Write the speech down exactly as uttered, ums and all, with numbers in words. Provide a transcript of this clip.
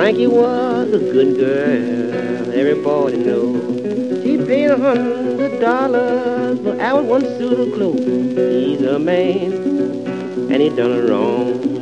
Frankie was a good girl, everybody knows. She paid a hundred dollars for our one suit of clothes. He's a man, and he done her wrong.